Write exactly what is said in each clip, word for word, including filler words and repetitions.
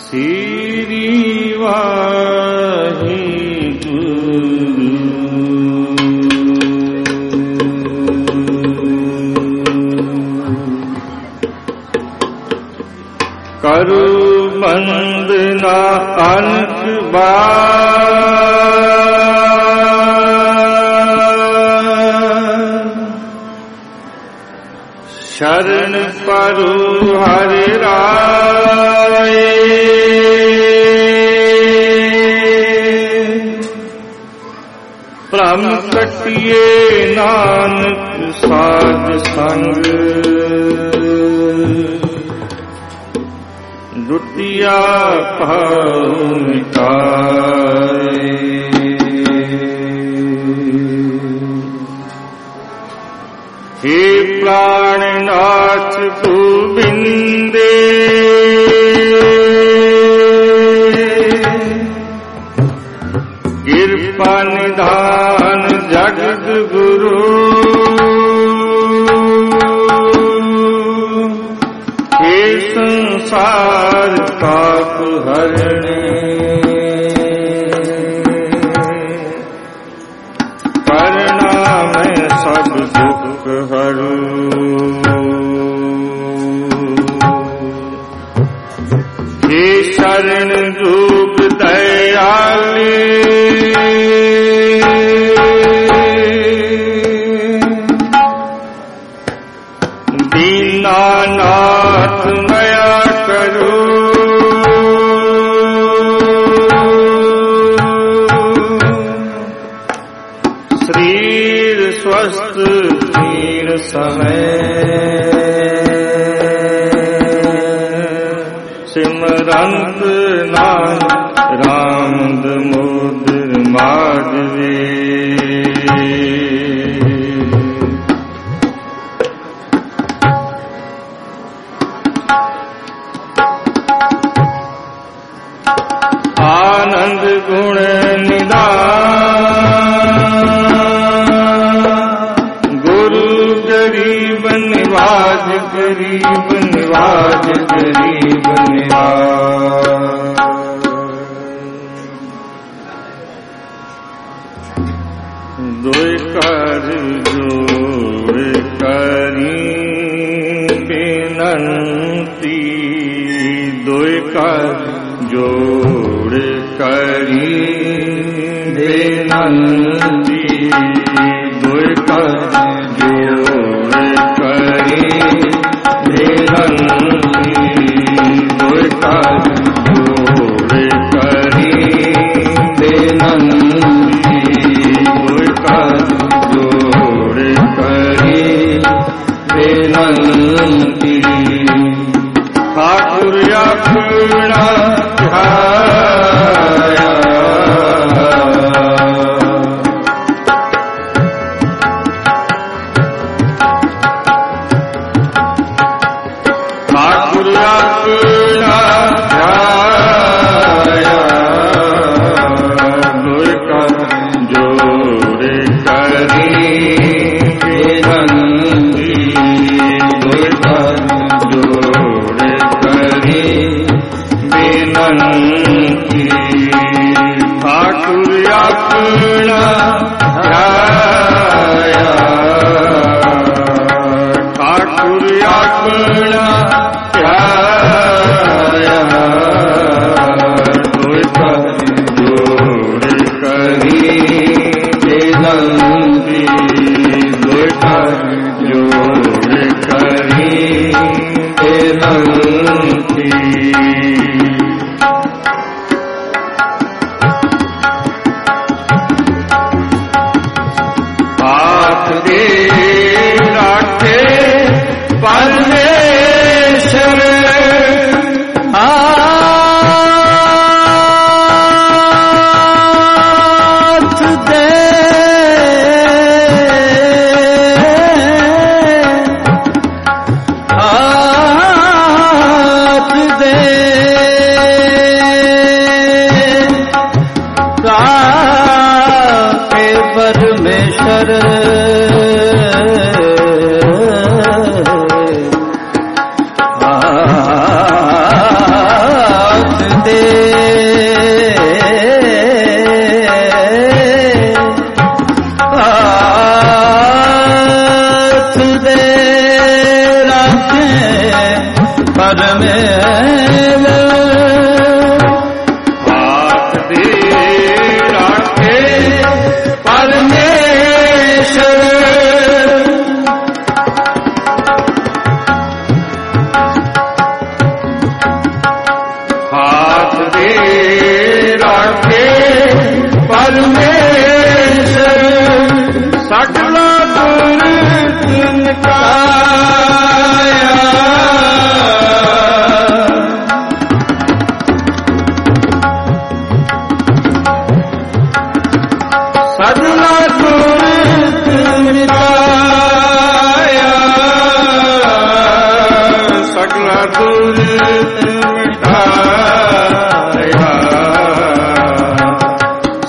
श्री वाहिगुरु। करु बंदना अनक बार, शरण परु हरि राय। भ्रम कटिए नानक साध संग, दुतिया पाऊ मिटाए। हे प्राणनाथ गोविंदे, कृपा निधान जगत गुरु। हे संसार पाप हरणे, प्रणाम सब दुख हरु। हे शरण रूप दयाले, दीनानाथ मया करो। शरीर स्वस्थ तीर समय, सिमरंत नाम राम दामोदर माधवे। आनंद गुण निधान, गुरु गरीब निवाज, गरीब निवाज, गरीब निवाज। दुई कर जोड़ करी बेनंती, दुई कर जोड़ करी बेनंती, दुई कर जोड़ करी बेनंती, दुई कर जोड़ करी बेनंती, दुई कर जोड़ करी बेनंती। ठाकुर अपना ध्याया, ठाकुर अपना ध्याया, दुई कर जोड़ करी बेनंती, दुई कर जोड़ करी बेनंती। ठाकुर अपना ध्याया, ठाकुर अपना ध्याया, दुई कर जोड़ करी बेनंती, दुई कर जोड़ करी बेनंती। हाथ दे राखे परमेश्वर, हाथ दे हाथ दे राखे परमेश्वर। हाथ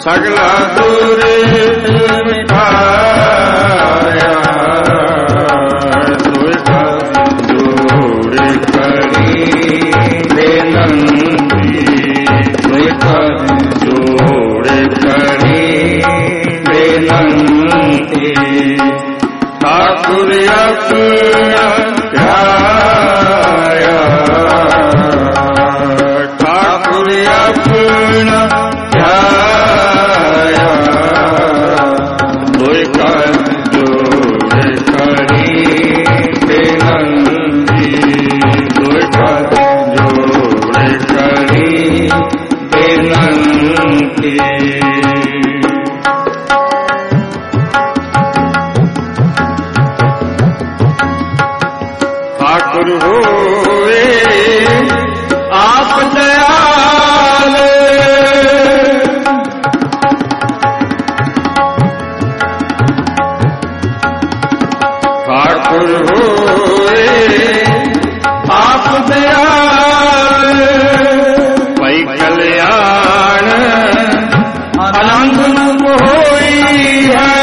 सगला दूर मिटाया दुख दूर करी बेनंती दुख दूर करी बेनंती ठाकुर अपना ध्याया ठाकुर अपना ध्याया दुख दूर करी बेनंती दुख दूर करी बेनंती ठाकुर होए आप दयाल ठाकुर होए आप दयाल पई कल्याण आनंद होई है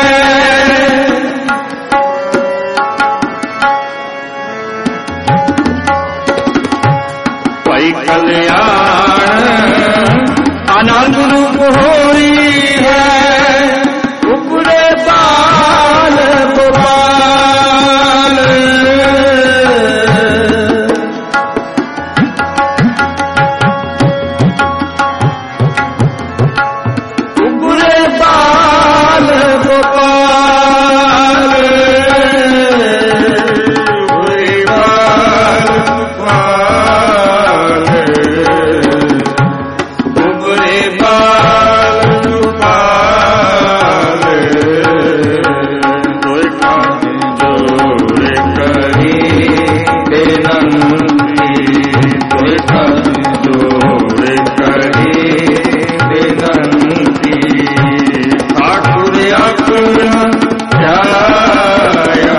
पई कल्याण आनंद रूप होई है उपरे बाल गोपाल उपरे बाल गोपाल उपरे बाल गोपाल उपरे बाल गोपाल दुख दूर करी बेनंती दुख दूर करी बेनंती ठाकुर अपना ध्याया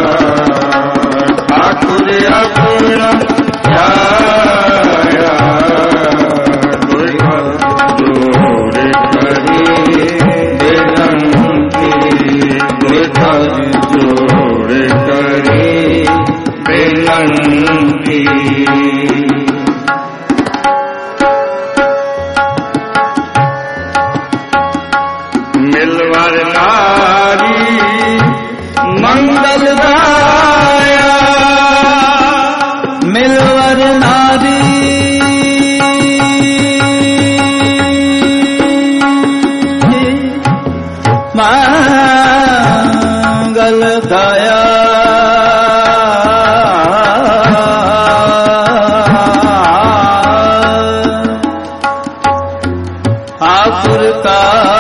ठाकुर अपना ध्याया दुख दूर करी बेनंती दुख दूर करी बेनंती मिलवर नारी मंगल दाया मिलवर नारी मंगल दाया ठाकुर का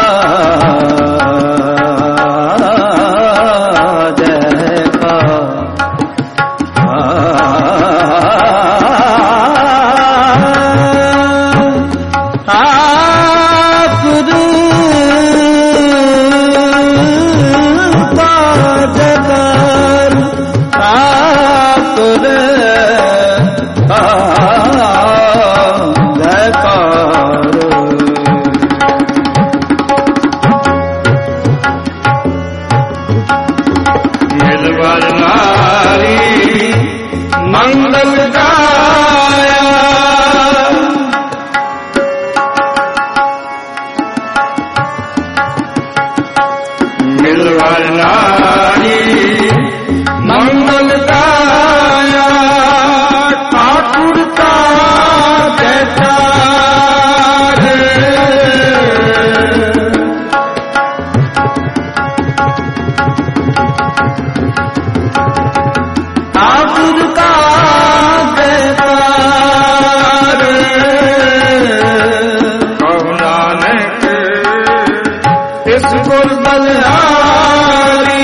मिलवर नारी मंगल गाया मिलवर नारी मंगल गाया ठाकुर का जयकार ठाकुर का जयकार कहु नानक इस गुर बलिहारी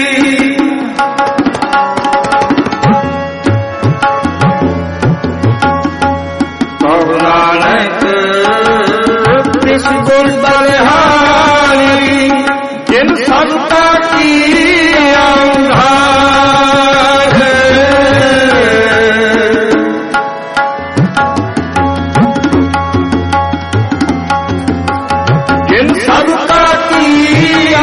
कहु नानक इस गुर बलिहारी जिन सबका की औधार जिन सब सबका किया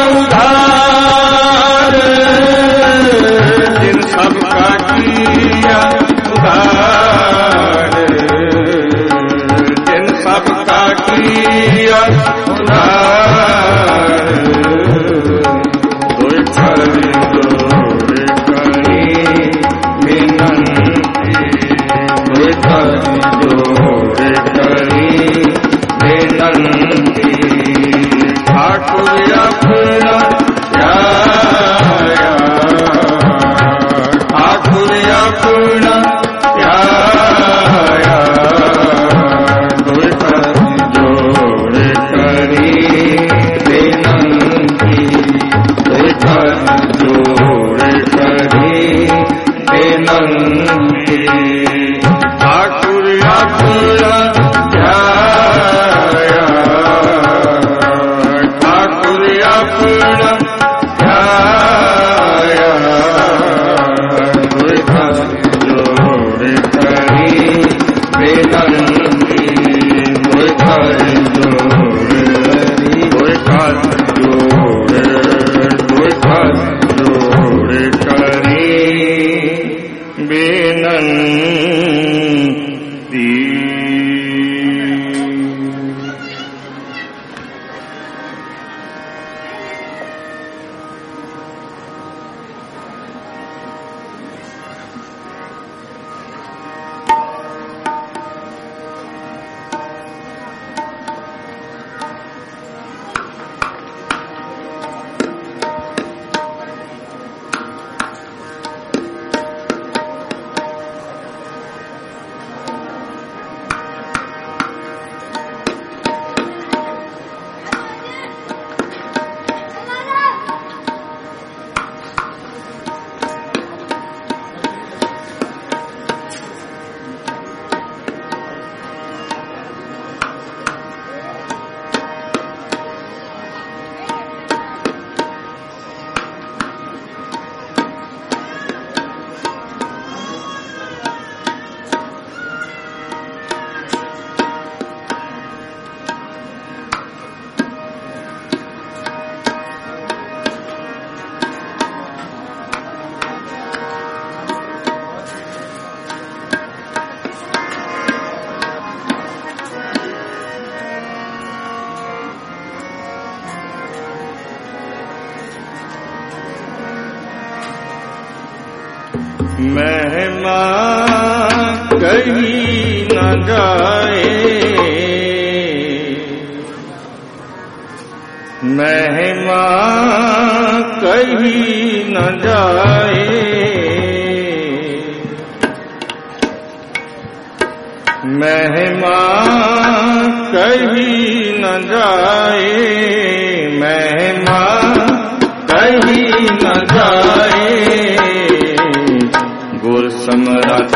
उधार, जिन सबका किया उधार, जिन सबका किया उधार, कोई करी जोड़ करी विनंती, कोई करी जोड़ करी विनंती, ठाकुर अपना ध्याया, ठाकुर अपना ध्याया, कोई करी जोड़ करी विनंती, कोई करी जोड़ करी विनंती, ठाकुर अपना ध्याया, ठाकुर अपना ध्याया, कोई करी जोड़ करी विनंती, कोई करी जोड़ करी, कोई करी जोड़, कोई करी जोड़ करी विनंती। महिमा कही न जाए, महिमा कही न जाए, महिमा कही न जाए, महिमा कही न जाए, गुर सम्राट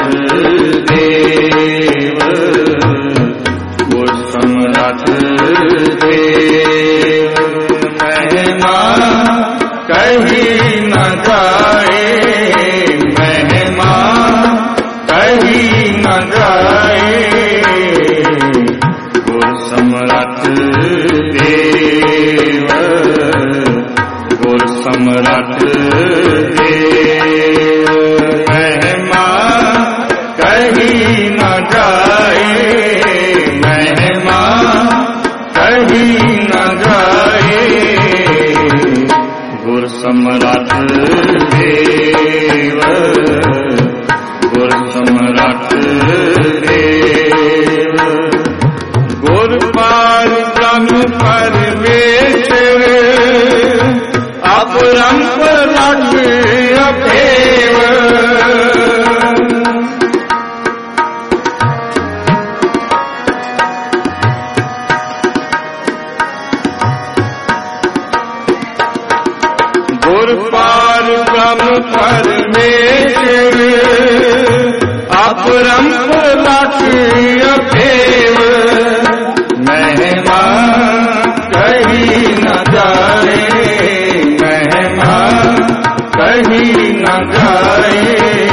देव, गुर सम्राट देव, महिमा कही न जाए, महिमा कही न जाए, गुर सम्राट देव, गुर सम्राट देव, महिमा कही न जाए, महिमा कही न जाए, गुर सम्राट देव, गुर सम्राट देव, गुर पार ब्रह्म परमेश्वर, अपरम पराग अभेव, गुर पार ब्रह्म परमेश्वर, अपरम पराग अभेव, महिमा कही न जाए, महिमा कही न जाए,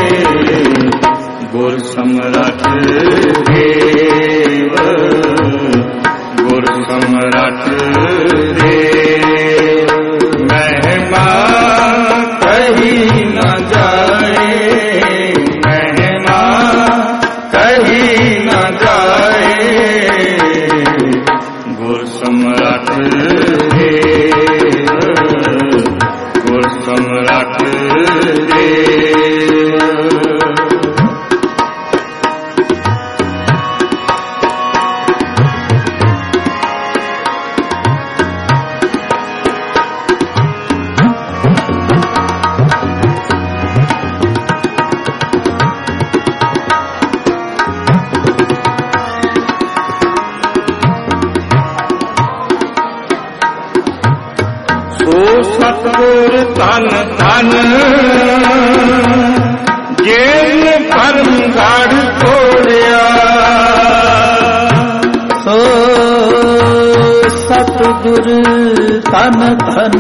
गुर सम्राट देव, गुर सम्राट ਸਮਰੱਥ ਦੇਵ ਮਹਿਮਾ ਕਹੀ ਨਾ ਜਾਏ, ਮਹਿਮਾ ਕਹੀ ਨਾ ਜਾਏ, ਗੁਰ ਸਮਰੱਥ ਦੇਵ, ਗੁਰ ਸਮਰੱਥ ਦੇਵ। ਸਤਿਗੁਰ ਧਨ ਧਨ ਜਿਨ ਪਰਮ ਗੜ੍ਹ ਤੋੜਿਆ, ਸੋ ਸਤਿਗੁਰ ਧਨ ਧਨ,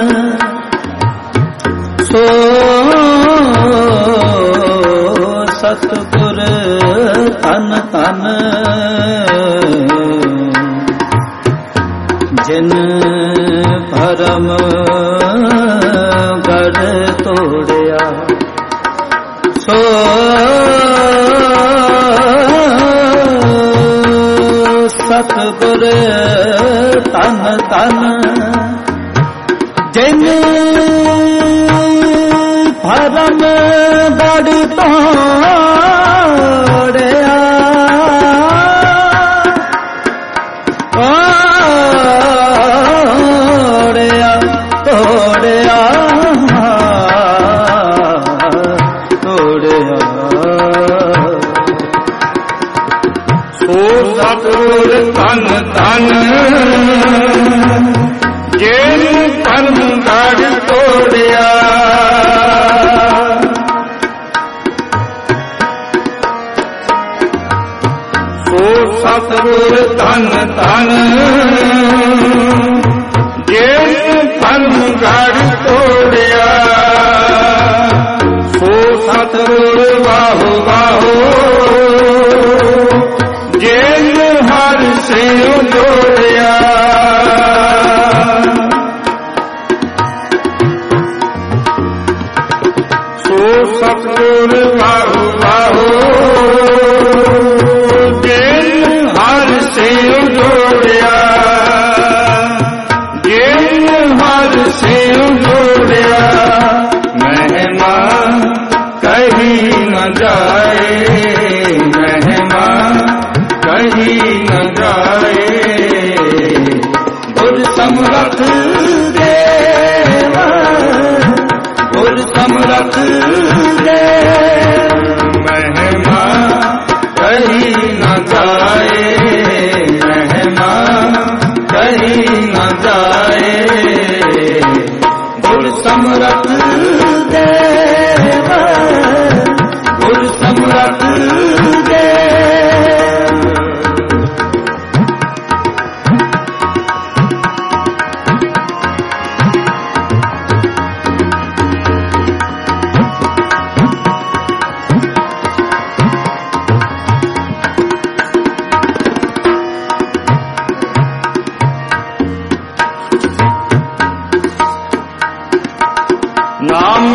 ਸੋ ਸਤਿਗੁਰ ਧਨ ਧਨ, ਜਿਨ ਭਰਮ ਗੜ੍ਹ ਤੋੜਿਆ, ਸੋ ਸਤਿਗੁਰ ਧਨ ਧਨ, ਜਿਨ ਭਰਮ ਗੜ੍ਹ ਤੋੜਿਆ, ਸਤਿਗੁਰ ਧਨ ਧਨ ਜਿਨ ਪਰਮ ਗੜ੍ਹ ਤੋੜਿਆ, ਸੋ ਸਤਿਗੁਰ ਧਨ ਧਨ ਜਿਨ ਪਰਮ ਗੜ੍ਹ ਤੋੜਿਆ, ਸੋ ਸਤਿਗੁਰ ਵਾਹੋ ਵਾਹੋ ਜਿਨ ਹਰਿ ਸਿਉ ਜੋੜਿਆ, ਸੋ ਸਤਿਗੁਰ ਵਾਹੋ ਵਾਹੋ ਜਿਨ ਹਰਿ ਸਿਉ ਜੋੜਿਆ, ਜਿਨ ਹਰਿ ਸਿਉ ਜੋੜਿਆ, ਮਹਿਮਾ ਕਹੀ ਨਾ ਜਾਏ, ਮਹਿਮਾ ਕਹੀ ਨਾ ਜਾਏ, ਗੁਰ ਸਮਰੱਥ ਦੇਵ, ਗੁਰ ਸਮਰੱਥ ਦੇਵ, ਮਹਿਮਾ ਕਹੀ ਨਾ ਜਾਏ, ਮਹਿਮਾ ਕਹੀ ਨਾ ਜਾਏ, ਗੁਰ ਸਮਰੱਥ ਦੇਵ, ਗੁਰ ਸਮਰੱਥ ਦੇਵ। ਨਾਮ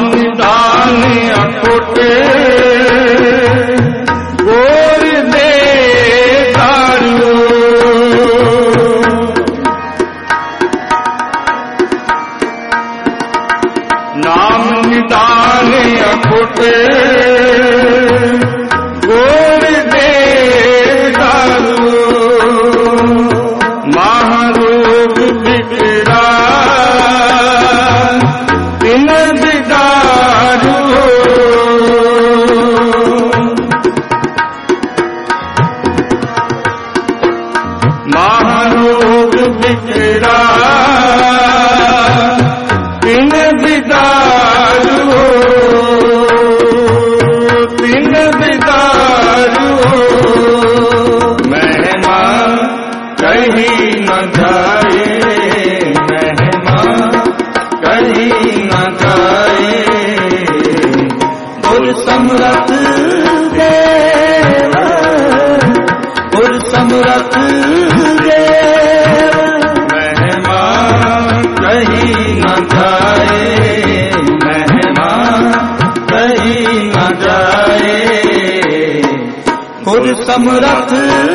समरथ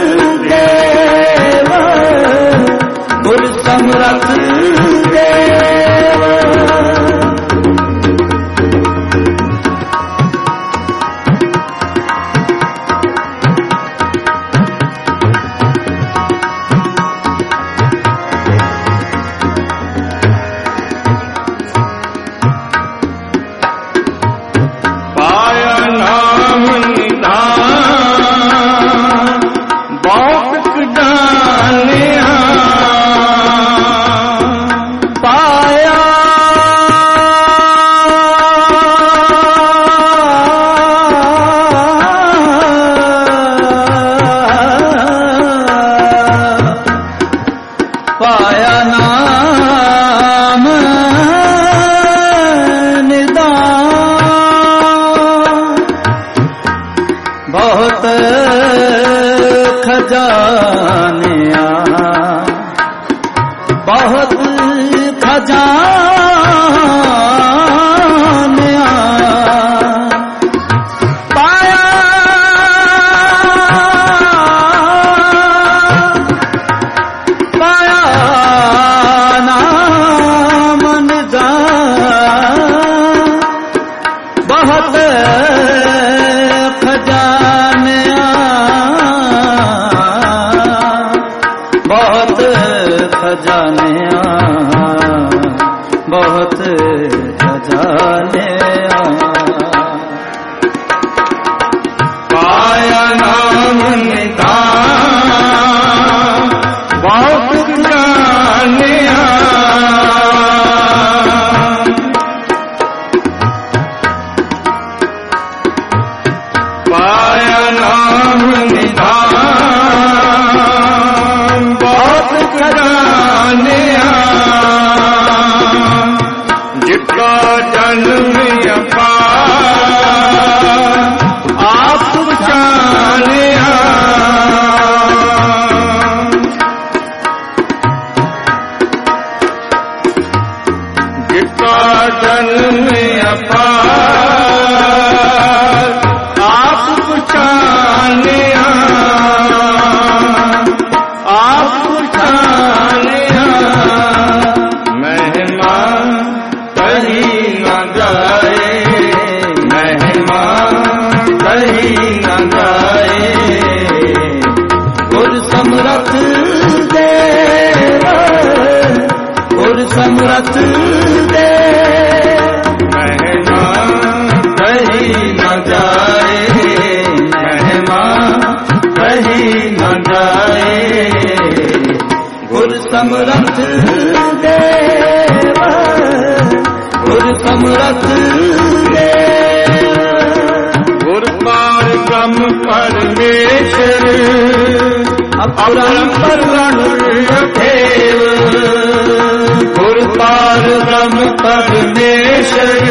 देव, गुर समरथ देव। खजानिया बहुत खजानिया पाया पाया नाम निजा बहुत खजानिया बहुत खजानिया बहुत खजानिया पाया नाम निधान बहुत खजानिया पाया नाम निधान बहुत खजानिया जिसका जन्म अपार आप जानिया जिसका जन्म अपार आप जानिया आप जानिया महिमा कहीं न जाए महिमा कहीं न जाए गुर समरथ देव गुर समरथ देव महिमा कहीं न जाए महिमा कहीं न जाए गुर समरथ देव गुर समरथ देव गुर पार ब्रह्म परमेश्वर अपरंपर रणदेव गुर पार ब्रह्म परमेश्वर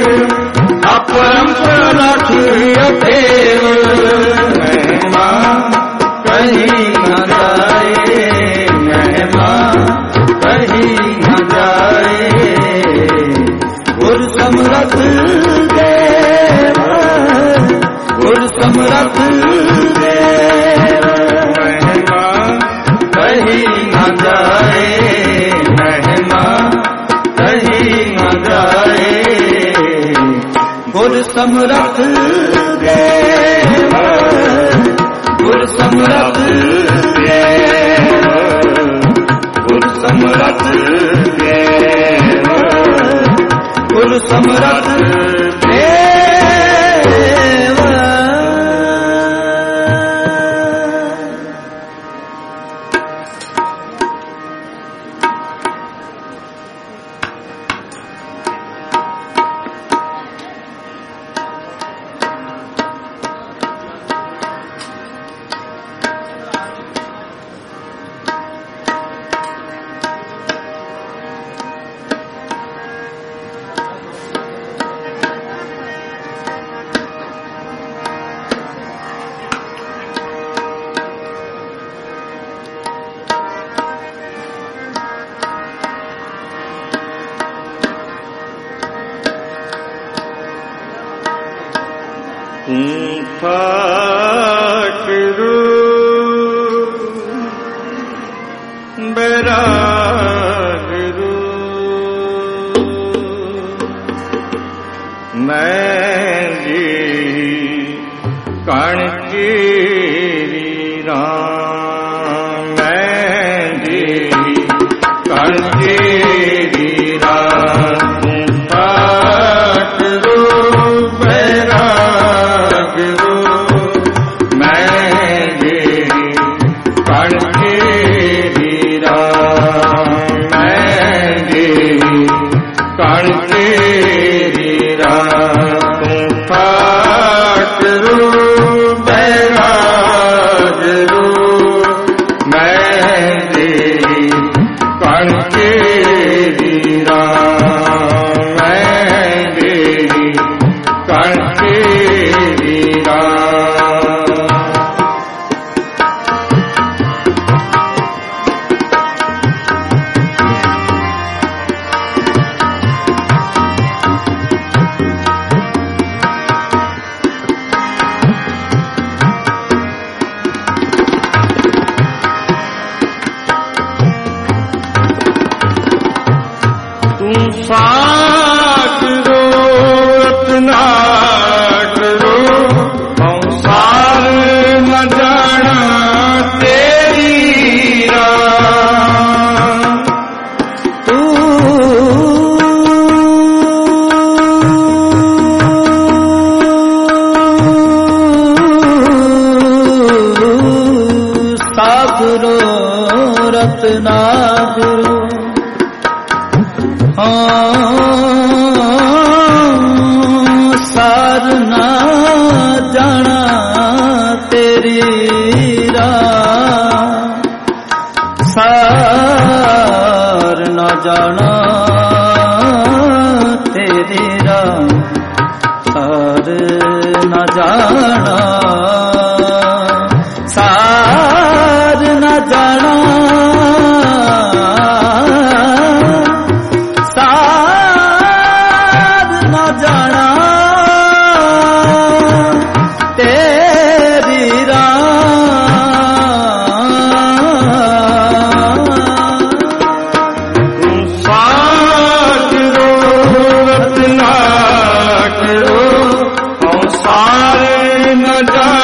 अपरंपर रणदेव महिमा कहीं न जाए महिमा कहीं न जाए गुर समरथ देव गुर समरथ देव महिमा कहीं न जाए महिमा कहीं न जाए गुर समरथ देव गुर समरथ देव गुर समरथ देव गुर समरथ देव ठाकुर ਤੇਰੀ ਰਾਮ ਮੈਂ ਤੇਰੀ ਕਣ ਤੇਰੀ ਰਾਮ ਪਾਟ ਰੂ ਬੈਰਾਗ ਰੂ ਮੈਂ ਤੇਰੀ ਕਣ ਤੇਰੀ ਰਾਮ ਮੈਂ ਤੇਰੀ ਕਣ ਤੇਰੀ ਰਾਮ ਪਾਟ ਰੂ ਬੈਰਾਗ ਰੂ ਮੈਂ ਤੇਰੀ ਕਣ ਤੇਰੀ ਰਾਮ ਮੈਂ ਤੇਰੀ ਕਣ ਤੇਰੀ ਰਾਮ ਤੂੰ ਸਾਖ ਰੋ ਰਤਨਾ ਕਰੋ ਸੰਸਾਰ ਨ ਜਾਣਾ ਤੇਰੀ ਰਾਮ ਤੂੰ ਸਾਗਰੋ ਰਤਨਾ ਗੁਰੂ ਸਾਰ ਨਾ ਜਾਣਾ ਤੇਰੀ ਰਾਹ ਸਾਰ ਨਾ ਜਾਣਾ ਤੇਰੀ ਰਾਹ ਸਾਰ ਨਾ ਜਾਣਾ ਸਾਰ ਨਾ ਜਾਣਾ न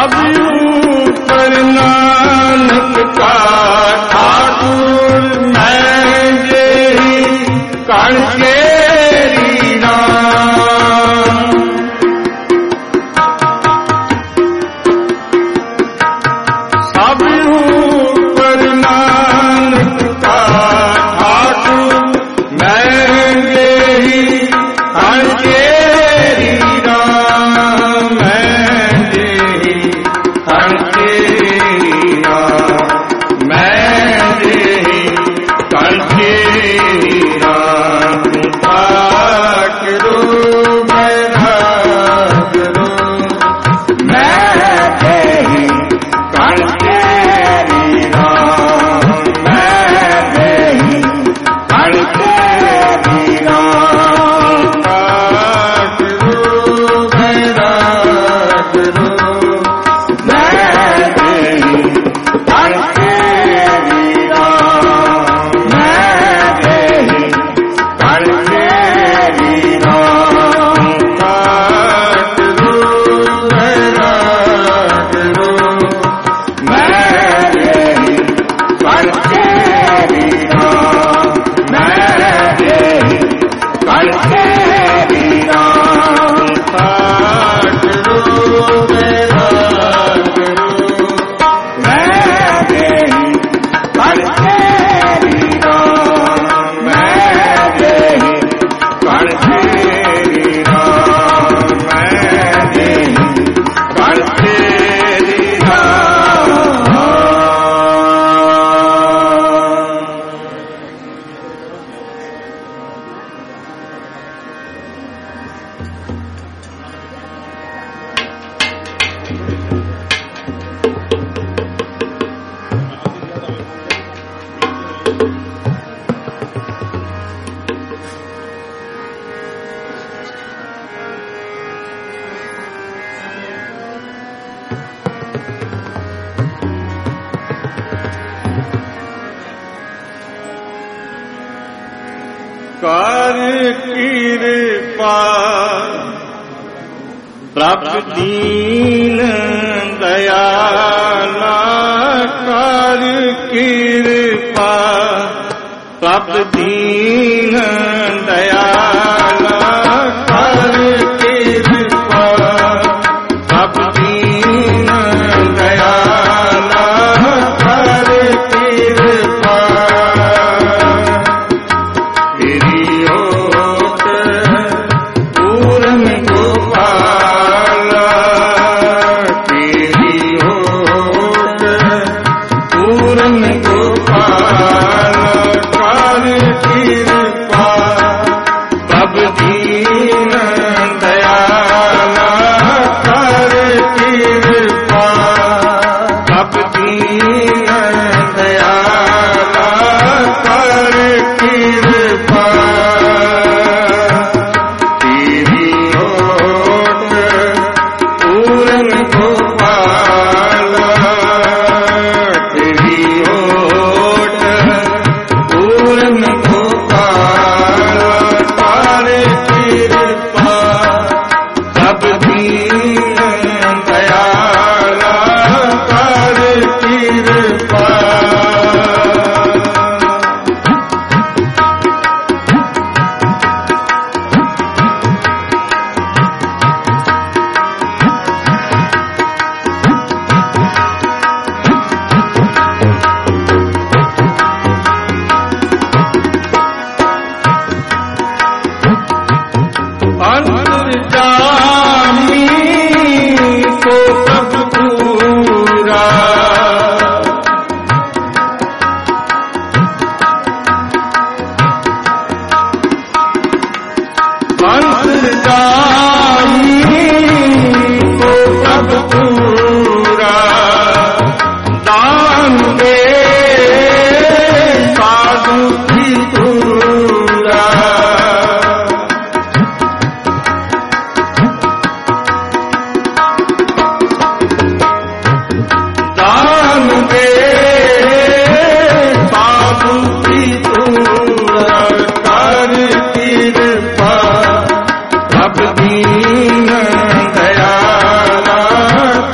सब ऊपर नानक का ठाकुर मैं जेहि कण केरी राम। सब ऊपर नानक का ठाकुर मैं जेहि कण केरी राम। मैं जेहि कण केरी राम। मैं जेहि कण केरी राम। ठाकुरो मेरा गुरु मैं जेहि कण केरी राम। मैं जेहि कण केरी राम। ठाकुरो मेरा गुरु मैं जेहि कण केरी राम। मैं जेहि कण केरी राम। ठाकुरो मेरा गुरु मैं जेहि कण केरी राम। मैं जेहि कण केरी राम। ठाकुरो मेरा गुरु मैं जेहि कण केरी राम। मैं जेहि कण केरी राम। मैं जेहि कण केरी राम। कर कृपा प्रभ दीन दयाला। कर कृपा प्रभ दीन दयाला। कर कृपा प्रभ दीन दयाला। कर कृपा तेरी ओट पूरन गोपाला। तेरी ओट पूरन गोपाला। कर कृपा प्रभ दीन दयाला। कर कृपा प्रभ दीन दयाला। कर कृपा तेरी ओट पूरन गोपाला। तेरी ओट पूरन गोपाला। कर कृपा प्रभ दीन दयाला। कर कृपा अंतर्यामी को सब पूरा। अंतर्यामी को सब पूरा। दान दे साधु की दूरा। दान दे साधु की दूरा। कर कृपा प्रभ दीन दयाला।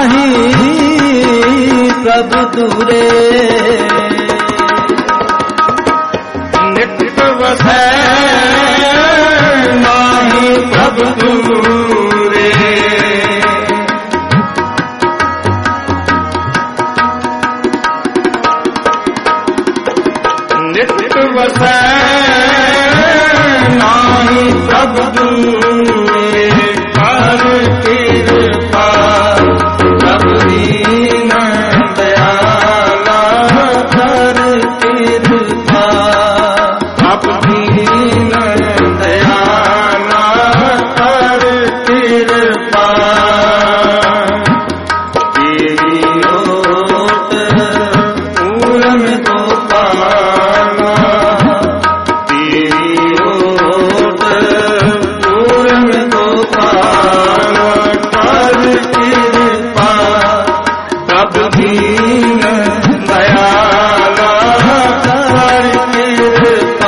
ਨਾਹੀ ਪ੍ਰਭ ਦੂਰੇ ਨਿਤ ਵਸੈ ਨਾਹੀ ਪ੍ਰਭ ਦੂਰੇ ਨਿਤ ਵਸੈ ਨਾਹੀ ਪ੍ਰਭ ਦੂਰੇ ਕਰ ਕਿਰਪਾ ਪ੍ਰਭ ਦੀਨ ਦਇਆਲਾ ਕਰ ਕਿਰਪਾ ਪ੍ਰਭ ਦੀਨ ਦਇਆਲਾ ਕਰ ਕਿਰਪਾ ਤੇਰੀ ਓਟ ਪੂਰਨ ਗੋਪਾਲਾ ਤੇਰੀ ਓਟ ਪੂਰਨ ਗੋਪਾਲਾ ਕਰ ਕਿਰਪਾ ਪ੍ਰਭ ਦੀਨ ਦਇਆਲਾ ਕਰ ਕਿਰਪਾ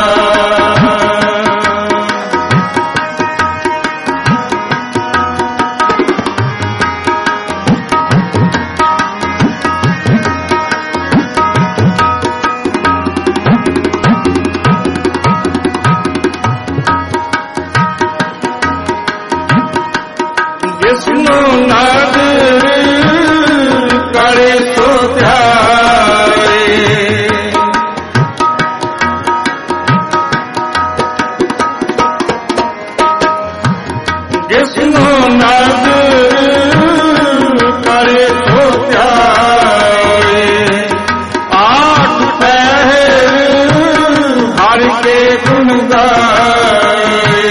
ਜਿਸਨੂੰ ਨਾਦ ਕਰੇ ਸੋ ਧਿਆਏ ਜਿਸਨੂੰ ਨਾਦ ਕਰੇ ਸੋ ਧਿਆਏ ਆਠ ਪਹਿਰ ਹਰਿ ਕੇ ਗੁਣ ਗਾਏ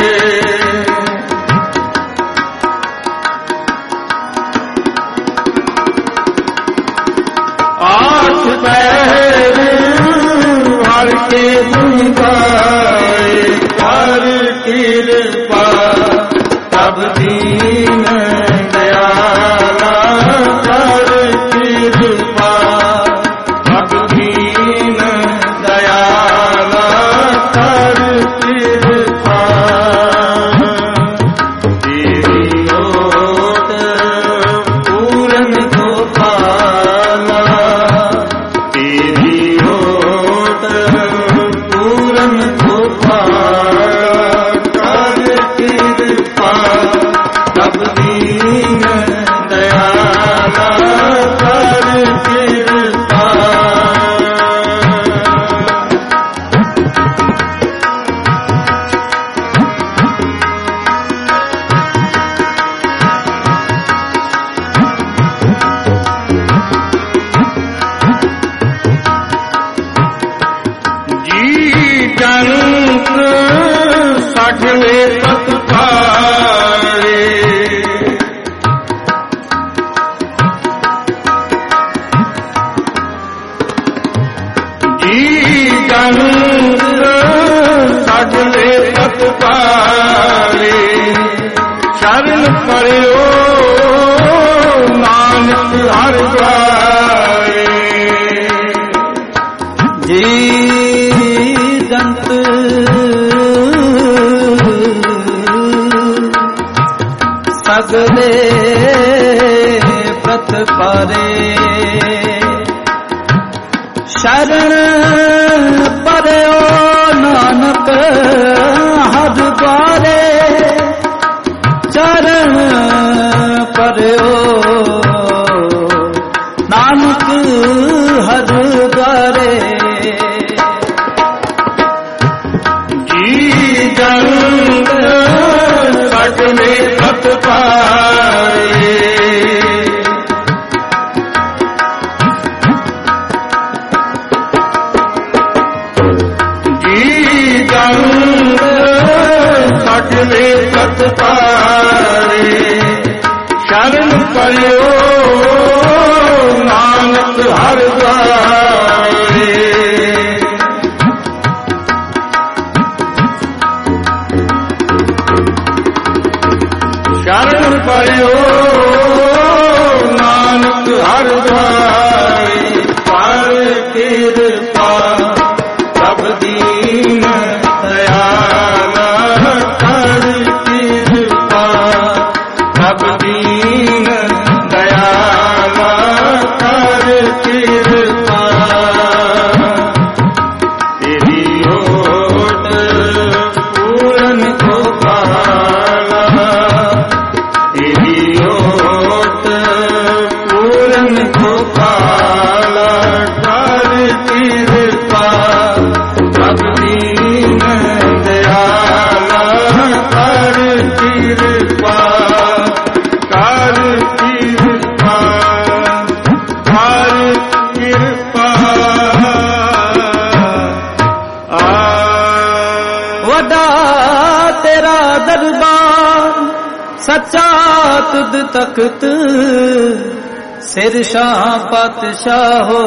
ਆਠ ਪਹਿਰ ਹਰਿ ਕੇ ਗੁਣ ਗਾਏ ਕਰ ਕਿਰਪਾ ਪ੍ਰਭ ਦੀਨ ਦਇਆਲਾ ਕਰ ਕਿਰਪਾ ਪ੍ਰਭ ਦੀਨ ਦਇਆਲਾ ਕਰ ਕਿਰਪਾ ਤੇਰੀ ਓਟ ਪੂਰਨ ਗੋਪਾਲਾ ਤੇਰੀ ਓਟ ਪੂਰਨ ਗੋਪਾਲਾ ਕਰ ਕਿਰਪਾ ਪ੍ਰਭ ਦੀਨ ਦਇਆਲਾ ਕਰ ਕਿਰਪਾ ਜੀ ਜੰਤ ਸਗਲੇ ਪਤਪਾਰੇ ਜੀ ਜੰਤ ਸਗਲੇ ਪਤਪਾਰੇ ਸ਼ਰਨ ਪਰਿਓ ਨਾਨਕ ਹਰਿ ਦੁਆਰੇ ਜੀ ਜੰਤ ਸਗਲੇ ਪ੍ਰਤਪਾਰੇ ਸ਼ਰਨ ਪਰਿਓ ਨਾਨਕ ਹਰਿ ਦੁਆਰੇ ਚਰਨ ਪਰਿਓ ਨਾਨਕ ਹਰਿ ਦੁਆਰੇ ਜੀ ਜੰਤ ਸਗਲੇ ਪਤਪਾਰੇ ਜੀ ਜੰਤ ਸਗਲੇ ਪਤਪਾਰੇ ਸ਼ਰਨ ਪਰਿਓ ਨਾਨਕ ਹਰਿ ਦੁਆਰੇ ਸ਼ਰਨ ਪਰਿਓ ਨਾਨਕ ਹਰਿ ਦੁਆਰੇ ਕਰ ਕਿਰਪਾ ਪ੍ਰਭ ਦੀਨ ਦਇਆਲਾ ਕਰ ਕਿਰਪਾ ਪ੍ਰਭ ਦੀਨ ਦਇਆਲਾ तुद तख्त सिर शाह पातशाहो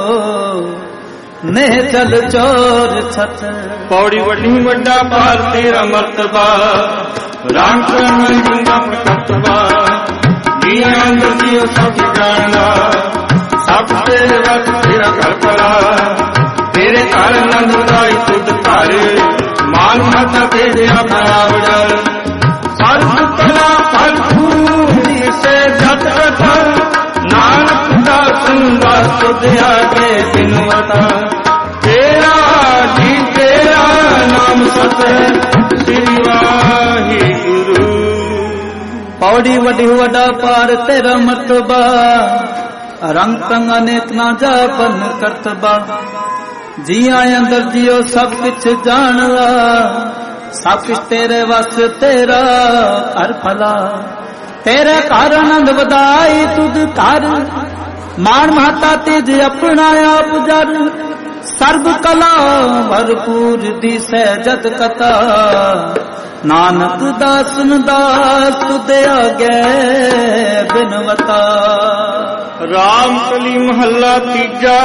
नेह चल चोर छत। पौड़ी वड्डी वड्डा पार तेरा मर्तबा राख मंगा प्रकटवा जिया अंदर जियो सब जाना सब तेरे वस तेरा घर परा तेरे घर नंदराई तुद घर मान माता तेरे अपना वडल सर्व कला फल फूली से जत नानक दासन दास तुद आगे बिनवता तेरा जी तेरा नाम सत श्री वाहिगुरु। पौड़ी वडी वडा पार तेरा मर्तबा रंग तंग अनेक ना जापन करतबा जिया अंदर जियो सब कुछ जानला सब कुछ तेरे वस तेरा कर फला तेरे घर आनंद बधाई तुद कर मान महता तेज अपना आप जर सर्व कला भरपूर दी सहजत कथा नानक दासन दास तुदे आगे बिनवता। राम कली महला तीजा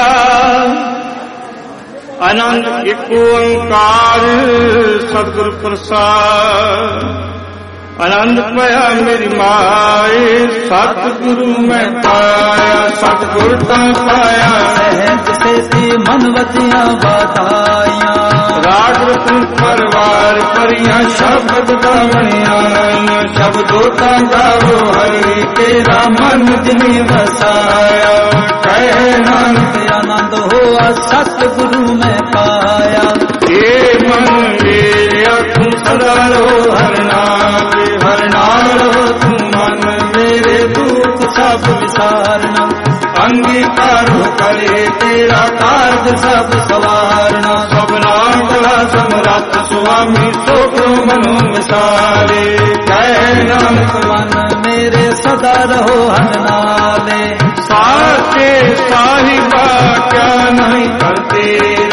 आनंद एक ओंकार सतगुर प्रसाद आनंद पाया मेरी माए सतगुरु मैं पाया सतगुर ता पाया सहज से सी मन वचिया बताया राग रतन परवार परिया शब्द गावनिया शब्दों ता गावो हरि तेरा मन जिनी वसाया कह नानक आनंद हुआ सतगुरु में पाया ये मन मेरा तुम सदा रो हर नाम हर नाम रो तुम मन मेरे दुख सब विसारना अंगीकार करे तेरा कार्य सब सवारना सब नाम कला समरथ स्वामी सोको मनो विसारे कह नानक मन मेरे सदा रहो हर नाले साचे साहिबा क्या नहीं करते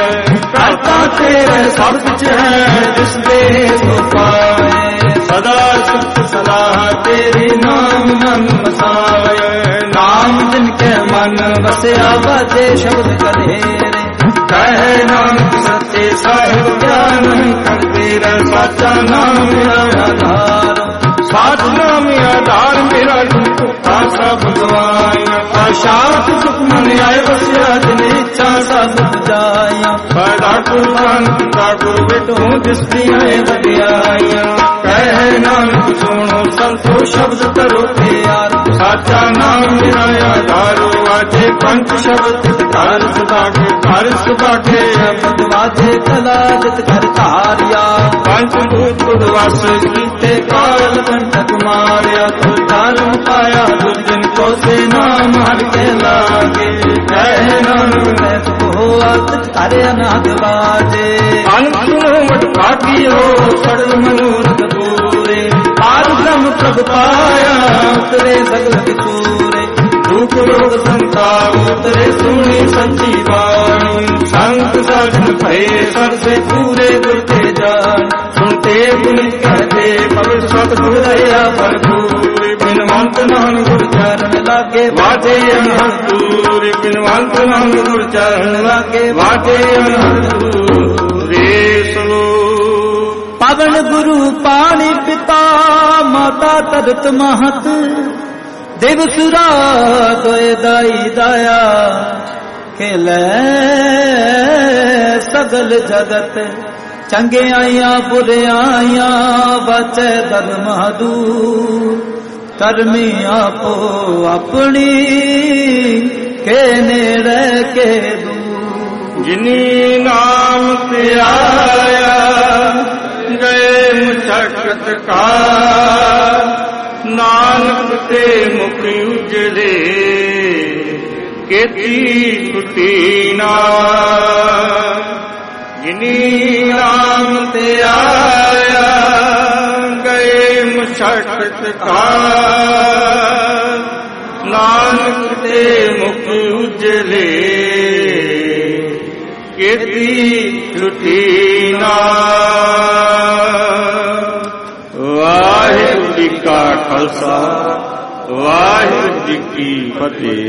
करता तेरे सब कुछ है जिस दे तो पाए सदा सुख सलाह तेरी नाम मन बसाए नाम जिनके मन बसया बाजे शब्द कलेरे कह नानक सच्चे साहिब क्या नहीं करते रह साचा नाम मेरा आधार साच नाम आधार मेरा झूठा सब गवाया शांत सुख मन आए बसिया जिन इच्छा सब जाया पैदा कुर्बान पिता गुरु बेटो जिसकी आए बदियाया कह नानक सुनो संतो शब्द करो प्यार साचा नाम मेरा आधारो आजे पंच शब्द कार सदा के कार सदा के शब्द वाजे कला जित कर तारिया पंच भूत उद्वास कीते काल कंटक मारिया तो धर्म पाया दुर्जन को से नाम हर के लागे कह नानक हुआ करे अनाथ बाजे अनसुनो मत भागी हो सड़ल मनोरथ पूरे पार ब्रह्म प्रभ पाया उतरे सगल किशोरे दुख रोग संताप उतरे सुनी सच्ची वाणी संत साधन भय सर से पूरे गुरते जान सुनते गुण कहते पवित्र सतगुर दया भरपूर बिनवंत नाम गुर चरण लागे वाजे अनहद बिनवंत नाम गुर चरण लागे वाजे अनहद रे सलो पवन गुरु पानी पिता माता तरत महत दिवसुरा दोए दाई दाया खेले सगल जगत चंगे आइया बुरे आइया बचे धर्म दूर करमी आपो अपनी के नेड़े के दूर जिनी नाम ते आया गए मुशक्कत का नानक ते मुख उजले केती कुटीना जिनी नाम ते आया गए मुशक्कत का नानक ते मुख उजले केती कुटीना। वाहिगुरू जी का खालसा ਵਾਹਿਗੁਰੂ ਜੀ ਕੀ ਫਤਿਹ।